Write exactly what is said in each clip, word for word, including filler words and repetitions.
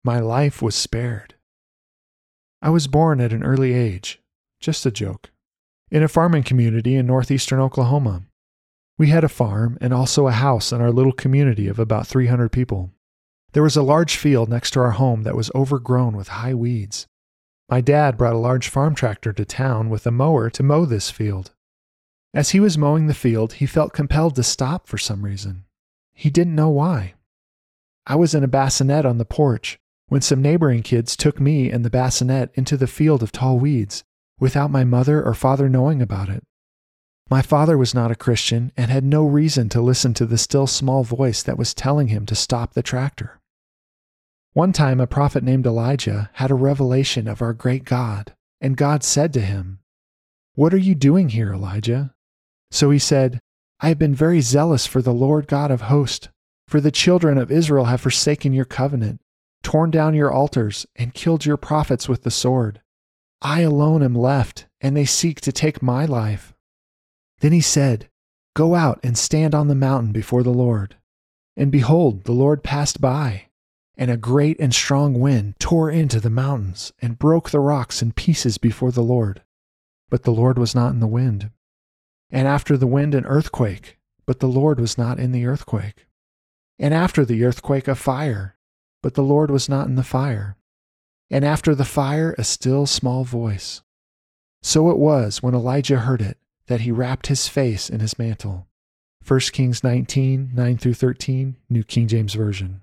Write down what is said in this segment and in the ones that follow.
my life was spared. I was born at an early age, just a joke, in a farming community in northeastern Oklahoma. We had a farm and also a house in our little community of about three hundred people. There was a large field next to our home that was overgrown with high weeds. My dad brought a large farm tractor to town with a mower to mow this field. As he was mowing the field, he felt compelled to stop for some reason. He didn't know why. I was in a bassinet on the porch when some neighboring kids took me and the bassinet into the field of tall weeds without my mother or father knowing about it. My father was not a Christian and had no reason to listen to the still small voice that was telling him to stop the tractor. One time a prophet named Elijah had a revelation of our great God, and God said to him, "What are you doing here, Elijah?" So he said, "I have been very zealous for the Lord God of hosts, for the children of Israel have forsaken your covenant, torn down your altars, and killed your prophets with the sword. I alone am left, and they seek to take my life." Then he said, "Go out and stand on the mountain before the Lord." And behold, the Lord passed by, and a great and strong wind tore into the mountains and broke the rocks in pieces before the Lord. But the Lord was not in the wind. And after the wind an earthquake, but the Lord was not in the earthquake. And after the earthquake a fire, but the Lord was not in the fire. And after the fire a still small voice. So it was when Elijah heard it, that he wrapped his face in his mantle. First Kings nineteen, nine through thirteen, New King James Version.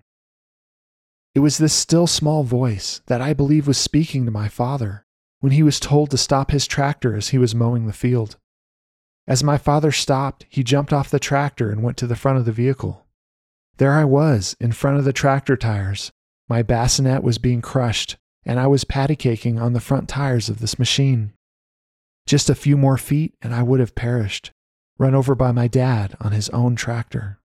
It was this still small voice that I believe was speaking to my father when he was told to stop his tractor as he was mowing the field. As my father stopped, he jumped off the tractor and went to the front of the vehicle. There I was, in front of the tractor tires. My bassinet was being crushed, and I was patty caking on the front tires of this machine. Just a few more feet and I would have perished, run over by my dad on his own tractor.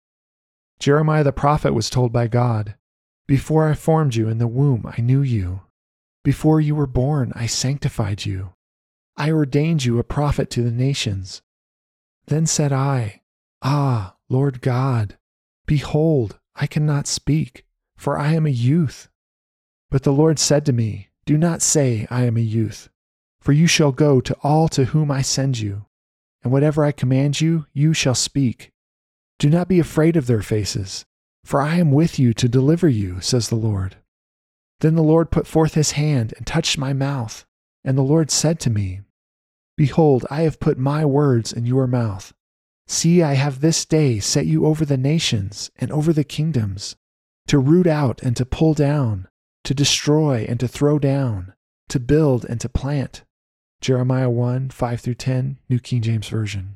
Jeremiah the prophet was told by God, "Before I formed you in the womb, I knew you. Before you were born, I sanctified you. I ordained you a prophet to the nations." Then said I, "Ah, Lord God, behold, I cannot speak, for I am a youth." But the Lord said to me, "Do not say, I am a youth. For you shall go to all to whom I send you, and whatever I command you, you shall speak. Do not be afraid of their faces, for I am with you to deliver you, says the Lord." Then the Lord put forth his hand and touched my mouth, and the Lord said to me, "Behold, I have put my words in your mouth. See, I have this day set you over the nations and over the kingdoms, to root out and to pull down, to destroy and to throw down, to build and to plant." Jeremiah one, five through ten, New King James Version.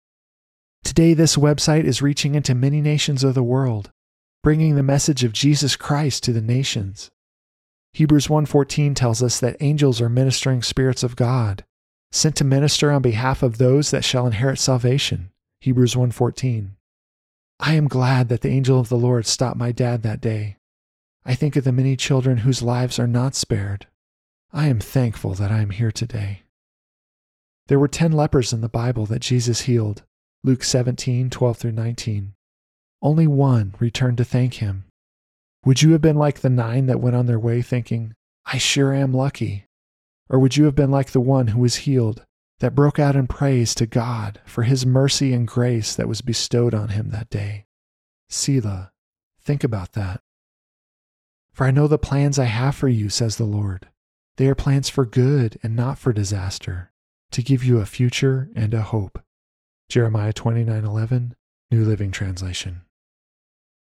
Today, this website is reaching into many nations of the world, bringing the message of Jesus Christ to the nations. Hebrews one fourteen tells us that angels are ministering spirits of God, sent to minister on behalf of those that shall inherit salvation. Hebrews one fourteen. I am glad that the angel of the Lord stopped my dad that day. I think of the many children whose lives are not spared. I am thankful that I am here today. There were ten lepers in the Bible that Jesus healed, Luke seventeen, twelve through nineteen. Only one returned to thank him. Would you have been like the nine that went on their way thinking, "I sure am lucky"? Or would you have been like the one who was healed, that broke out in praise to God for his mercy and grace that was bestowed on him that day? Selah, think about that. For I know the plans I have for you, says the Lord. They are plans for good and not for disaster, to give you a future and a hope. Jeremiah twenty-nine eleven, New Living Translation.